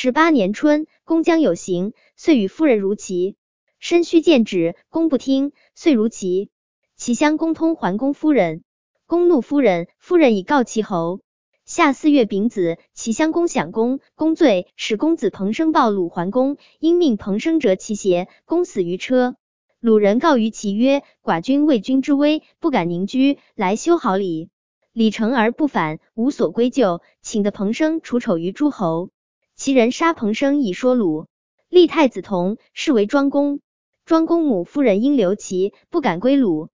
18年春，公将有行，遂与夫人如齐。申须谏止，公不听，遂如齐。齐襄公通桓公夫人，公怒夫人，夫人以告齐侯。夏4月丙子，齐襄公享公，公罪，使公子彭生暴鲁桓公，因命彭生折其鞋，公死于车。鲁人告于齐曰：寡君为君之威，不敢宁居，来修好礼。礼成而不返，无所归咎，请得彭生除丑于诸侯。齐人杀彭生以说鲁，立太子同，是为庄公。庄公母夫人因留齐，不敢归鲁。